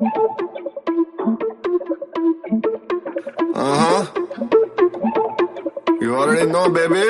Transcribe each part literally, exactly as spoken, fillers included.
Uh-huh. You already know, baby.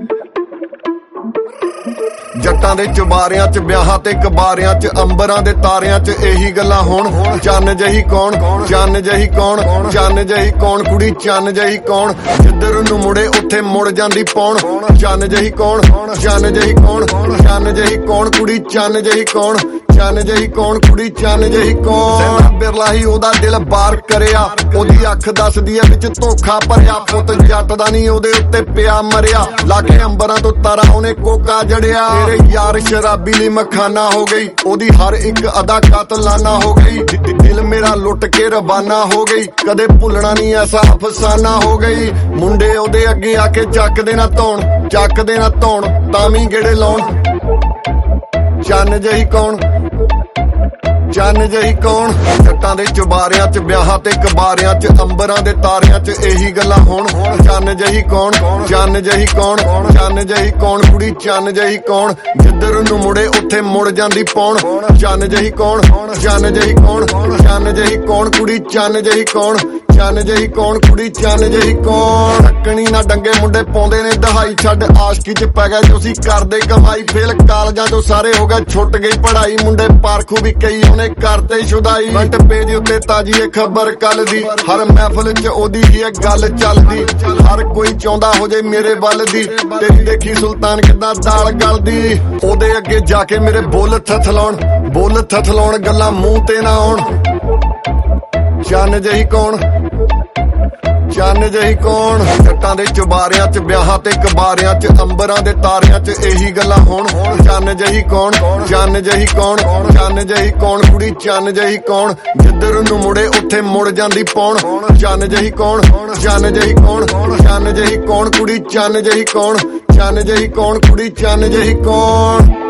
ਜੱਟਾਂ ਦੇ ਚੁਬਾਰਿਆਂ ਚ ਵਿਆਹਾਂ ਤੇ ਕਬਾਰਿਆਂ ਚ ਅੰਬਰਾਂ ਦੇ ਤਾਰਿਆਂ ਚ ਇਹੀ ਗੱਲਾਂ ਹੋਣ ਚੰਨ ਜਹੀ ਕੌਣ ਚੰਨ ਜਹੀ ਕੌਣ ਚੰਨ ਜਹੀ ਕੌਣ ਕੁੜੀ ਚੰਨ ਜਹੀ ਕੌਣ ਜਿੱਧਰ ਨੂੰ ਮੁੜੇ ਉੱਥੇ ਮੁੜ ਜਾਂਦੀ ਪੌਣ ਚੰਨ ਜਹੀ ਕੌਣ ਚੰਨ ਜਹੀ ਕੌਣ ਚੰਨ ਜਹੀ ਕੌਣ ਕੁੜੀ ਚੰਨ ਜਹੀ ਕੌਣ ਚੰਨ ਜਹੀ ਕੌਣ ਕੁੜੀ ਚੰਨ ਜਹੀ ਕੌਣ ਬਿਰਲਾ ਹੀ ਉਹਦਾ ਦਿਲ ਬਾਰ ਕਰਿਆ ਉਹਦੀ ਅੱਖ ਦੱਸਦੀ ਐ ਵਿੱਚ ਧੋਖਾ ਭਰਿਆ ਪੁੱਤ ਜੱਟ ਦਾ ਨਹੀਂ ਉਹਦੇ ਉੱਤੇ ਪਿਆ ਮਰਿਆ ਲਾਗੇ ਅੰਬਰਾਂ ਤੋਂ ਤਾਰਾ ਉਹਨੇ ਕੋਕਾ ਜੜਿਆ ਤੇਰੇ ਯਾਰ ਸ਼ਰਾਬੀ ਲਈ ਮਖਾਨਾ ਹੋ ਗਈ ਉਹਦੀ ਹਰ ਇੱਕ ਅਦਾ ਕਾਤਲਾਨਾ ਹੋ ਗਈ ਦਿਲ ਮੇਰਾ ਲੁੱਟ ਕੇ ਰਵਾਨਾ ਹੋ ਗਈ ਕਦੇ ਭੁੱਲਣਾ ਨਹੀਂ ਐਸਾ ਅਫਸਾਨਾ ਹੋ ਗਈ ਮੁੰਡੇ ਉਹਦੇ ਅੱਗੇ ਆ ਕੇ ਚੱਕਦੇ ਨਾ ਧੌਣ ਚੱਕਦੇ ਨਾ ਧੌਣ ਤਾਂ ਵੀ ਗੇੜੇ ਲਾਉਣ ਚੰਨ ਜਹੀ ਕੌਣ ਚੰਨ ਜਹੀ ਕੌਣ ਜੱਟਾਂ ਦੇ ਚੁਬਾਰਿਆਂ ਚ ਵਿਆਹਾਂ ਤੇ ਕਬਾਰਿਆਂ ਚ ਅੰਬਰਾਂ ਦੇ ਤਾਰਿਆਂ ਚ ਇਹੀ ਗੱਲਾਂ ਹੋਣ ਚੰਨ ਜਹੀ ਕੌਣ ਚੰਨ ਜਹੀ ਕੌਣ ਚੰਨ ਜਹੀ ਕੌਣ ਕੁੜੀ ਚੰਨ ਜਹੀ ਕੌਣ ਜਿੱਧਰ ਨੂੰ ਮੁੜੇ ਉੱਥੇ ਮੁੜ ਜਾਂਦੀ ਪੌਣ ਚੰਨ ਜਹੀ ਕੌਣ ਚੰਨ ਜਹੀ ਕੌਣ ਚੰਨ ਜਹੀ ਕੌਣ ਕੁੜੀ ਚੰਨ ਜਹੀ ਕੌਣ ਚੰਨ ਜਹੀ ਕੌਣ ਕੁੜੀ ਚੰਨ ਜਹੀ ਕੌਣ ਟੱਕਣੀ ਨਾ ਡੰਗੇ ਮੁੰਡੇ ਪਾਉਂਦੇ ਨੇ ਦਹਾਈ ਛੱਡ ਆਸ਼ਕੀ ਚ ਪੈ ਗਿਆ ਤੁਸੀਂ ਕਰਦੇ ਕਮਾਈ ਫੇਲ ਕਾਲਜਾਂ ਤੋਂ ਸਾਰੇ ਹੋ ਗਏ ਛੁੱਟ ਗਈ ਪੜ੍ਹਾਈ ਮੁੰਡੇ ਪਾਰਖੂ ਵੀ ਕਈ ਉਹਨੇ ਕਰਤੇ ਸ਼ੁਦਾਈ ਫਰੰਟ ਪੇਜ ਉੱਤੇ ਤਾਜੀ ਇਹ ਖਬਰ ਕੱਲ ਦੀ ਹਰ ਮਹਿਫਲ ਚ ਉਹਦੀ ਹੀ ਇਹ ਗੱਲ ਚੱਲਦੀ ਹਰ ਕੋਈ ਚਾਹੁੰਦਾ ਹੋ ਜੇ ਮੇਰੇ ਵੱਲ ਦੀ ਤੇਰੀ ਦੇਖੀ ਸੁਲਤਾਨ ਕਿੱਦਾਂ ਦਾਲ ਗਲਦੀ ਉਹਦੇ ਅੱਗੇ ਜਾ ਕੇ ਮੇਰੇ ਬੁੱਲ ਥਥਲਾਉਣ ਬੁੱਲ ਥਥਲਾਉਣ ਗੱਲਾਂ ਮੂੰਹ ਤੇ ਨਾ ਆਉਣ ਚੰਨ ਜਹੀ ਕੌਣ ਚੰਨ ਜਹੀ ਕੌਣ ਜੱਟਾਂ ਦੇ ਚੁਬਾਰਿਆਂ ਚ ਵਿਆਹਾਂ ਤੇ ਕਬਾਰਿਆਂ ਚ ਅੰਬਰਾਂ ਦੇ ਤਾਰਿਆਂ ਚ ਇਹੀ ਗੱਲਾਂ ਹੋਣ ਚੰਨ ਜਹੀ ਕੌਣ ਚੰਨ ਜਹੀ ਕੌਣ ਚੰਨ ਜਹੀ ਕੌਣ ਕੁੜੀ ਚੰਨ ਜਹੀ ਕੌਣ ਜਿੱਧਰ ਨੂੰ ਮੁੜੇ ਉੱਥੇ ਮੁੜ ਜਾਂਦੀ ਪੌਣ ਚੰਨ ਜਹੀ ਕੌਣ ਚੰਨ ਜਹੀ ਕੌਣ ਚੰਨ ਜਹੀ ਕੌਣ ਕੁੜੀ ਚੰਨ ਜਹੀ ਕੌਣ ਚੰਨ ਜਹੀ ਕੌਣ ਕੁੜੀ ਚੰਨ ਜਹੀ ਕੌਣ